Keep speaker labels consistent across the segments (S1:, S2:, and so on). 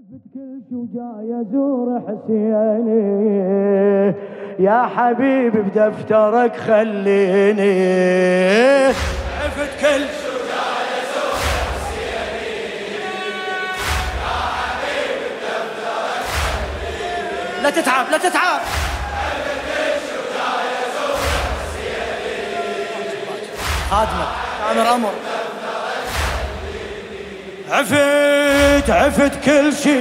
S1: عرفت كل شو جاي ازور حسيني يا حبيبي بدفترك خليني. عرفت كل شو جاي ازور حسيني يا حبيبي بدفترك خليني. لا تتعب لا تتعب. عرفت كل شو جاي ازور حسيني خادمك امر امر. عفت كل شي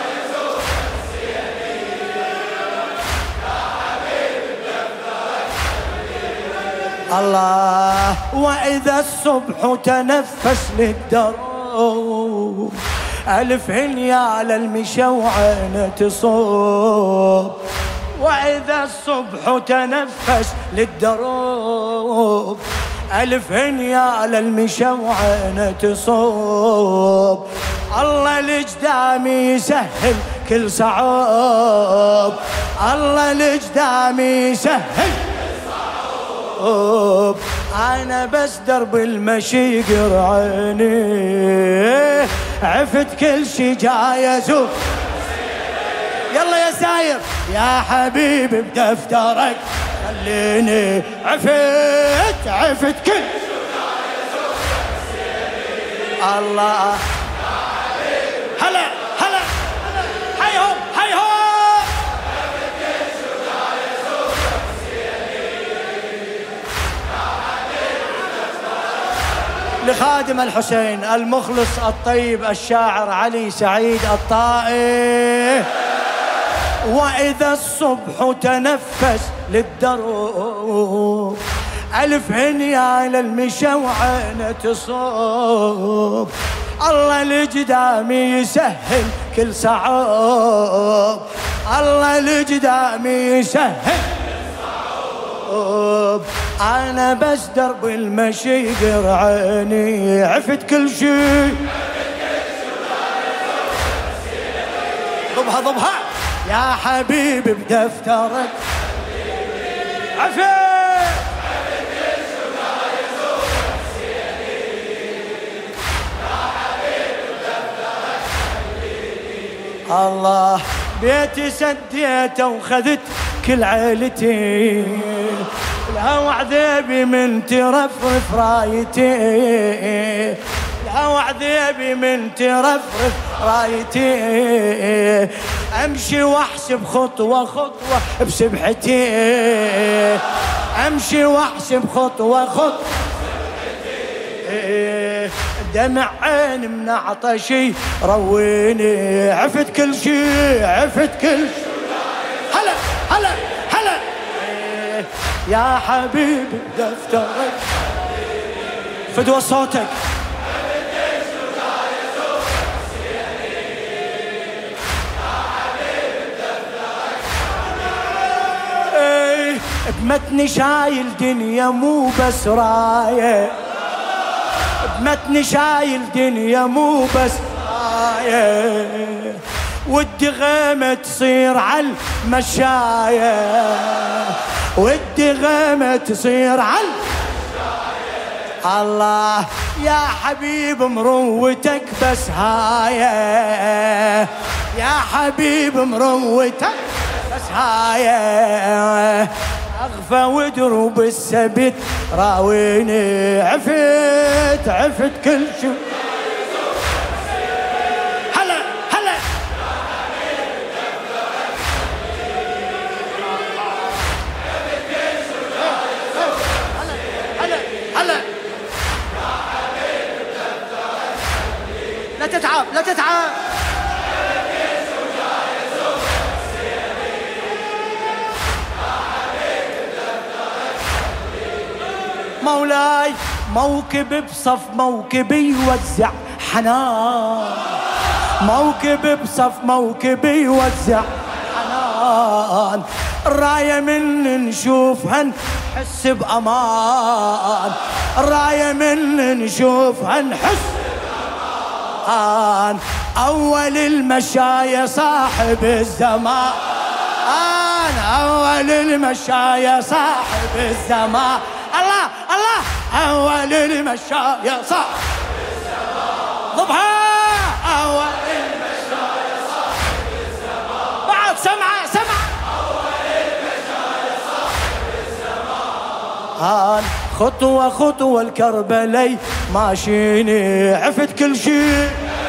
S1: الله. وإذا الصبح تنفس للدروب ألف هنيا على المشوعة تصوب. وإذا الصبح تنفس للدروب ألف هنيا على المشوعة تصوب. الله لجدامي يسهل كل صعوب. الله لجدامي يسهل كل صعوب. أنا بس درب المشي يقرعني. عفت كل شي جاي أزور. يلا يا ساير يا حبيبي بدفترك خليني. عفت كل الله. هلا هلا هيهم هيهم. لخادم الحسين المخلص الطيب الشاعر علي سعيد الطائي. وإذا الصبح تنفس للدروب ألف هنيا على المشوعة تصوب. الله لجدامي يسهل كل صعوب. الله لجدامي يسهل كل صعوب. أنا بس درب المشي يقرعني. عفت كل شي. ضبها ضبها يا حبيبي بدفترك. عفت الله. بيتي سديته وخذت كل عيلتي. الهوى عذيبي من ترفرف رايتي. الهوى عذيبي من ترفرف رايتي. امشي واحسب خطوه خطوه بسبحتي. امشي واحسب خطوه خطوه بسبحتي. دمع عين من عطشي رويني. عفت كل شي عفت كل شي. هلا هلا هلا يا حبيبي دفترك فدوى صوتك. بمتني شايل دنيا مو بس رايه. بمتني شايل دنيا مو بس رايه. ودي غيمة تصير عالمشاية. ودي غيمة تصير عالمشاية. الله يا حبيب مروتك بس هايه. يا حبيب مروتك بس هايه. أغفى ودروب السبت راويني. عفت كل شي. هلا هلا هلا هلا. لا تتعب لا تتعب. مولاي موكب بصف موكبي يوزع حنان. موكب بصف موكبي يوزع حنان. الراية من نشوفها نحس بأمان. الراية من نشوفها نحس بأمان. أول المشاية صاحب الزمان. أول المشاية صاحب الزمان. الله الله أول المشاية صاحب الزمان. ضبها أول المشاية صاحب هان خطوة خطوة الكربلي ماشيني عفت كل شي.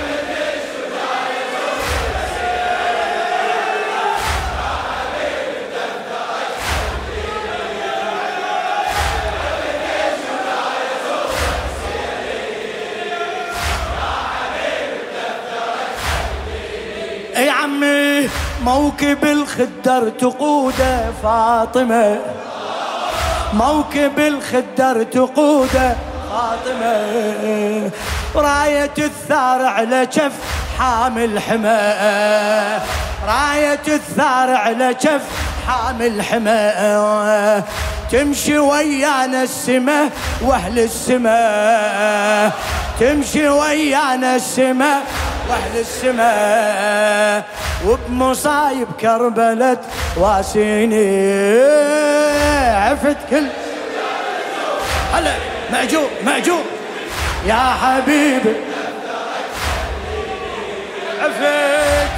S1: يا عمي موكب الخدر تقوده فاطمة، موكب الخدر تقوده فاطمة، راية الثار على كف حامل حمى، راية الثار على كف حامل حمى، تمشي ويانا السما واهل السما، تمشي ويانا السما واهل السما، وبمصايب كربلة واسيني عفت كل. هلا معجوب معجوب يا حبيبي عفت.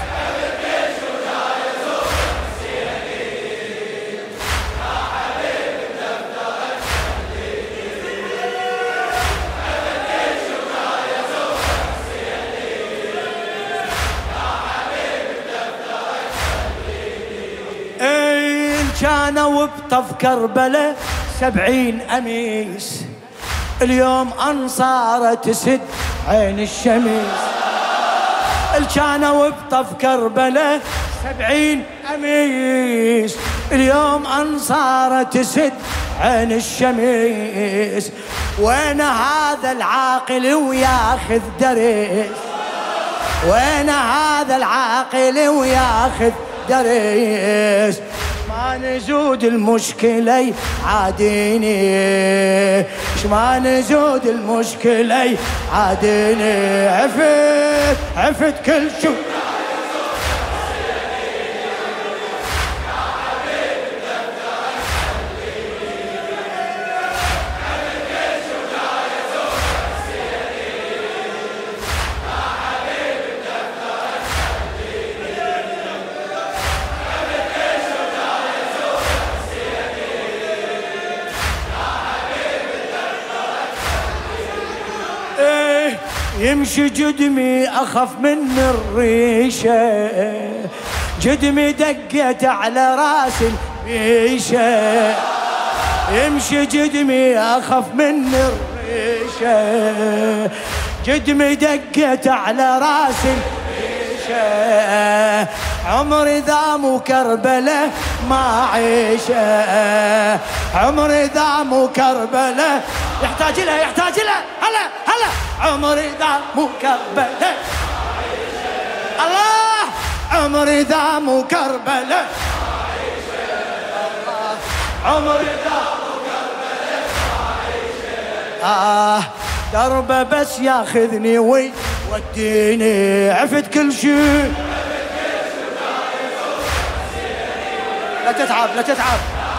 S1: كانوا بطف كربلة 70 أميس، اليوم أنصاره تسد عين الشمس. كانوا بطف كربلة 70 أميس، اليوم أنصاره تسد عين الشمس. وين هذا العاقل وياخذ درس، وين هذا العاقل وياخذ درس. ما نزود المشكلة عاديني، ما نزود المشكلة عاديني عفت عفت كل شو. يمشي جدمي أخف من الريشة، جدمي دقت على راس الريشة، يمشي جدمي أخف من الريشة، جدمي دقت على راس الريشة. عمري ذا مو كربلة ما عيشه، عمري ذا مو كربلة يحتاج لها يحتاج لها. هلا هلا عمري ذا مو كربلة، الله عمري ذا مو كربلة، عمري ذا مو كربلة. دربه بس ياخذني ويوديني عفت كل شيء. لا تتعب لا تتعب.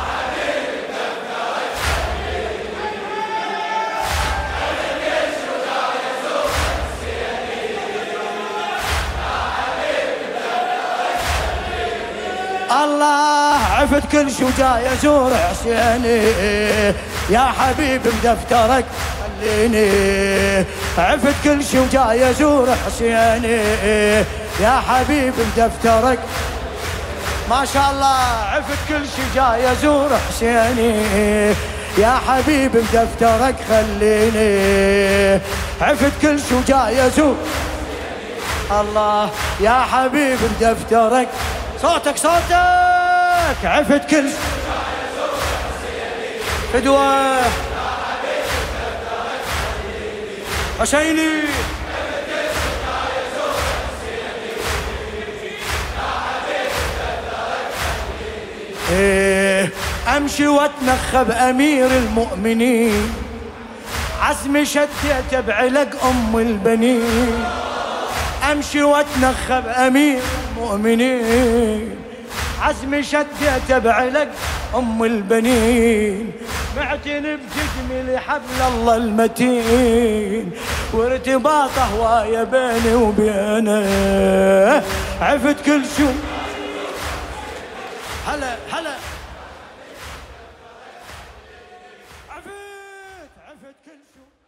S1: الله عفت كل شجاع يزور حسيني، يا حبيب بدفترك خليني، عفت كل شجاع يزور حسيني، يا حبيب بدفترك ما شاء الله. عفت كل شجاع يزور حسيني، يا حبيب بدفترك خليني، عفت كل شجاع يزور الله، يا حبيب بدفترك. صوتك صوتك عفت كل فدوة حسيني. امشي واتنخب امير المؤمنين، عزمي شديت بعلق ام البنين، امشي واتنخب امير المؤمنين، عزمي شديت بعلق ام البنين، معتني بجسمي لحبل الله المتين، وارتباط هوايه بيني وبينه عفت كل شو. هلا هلا شفت كل شو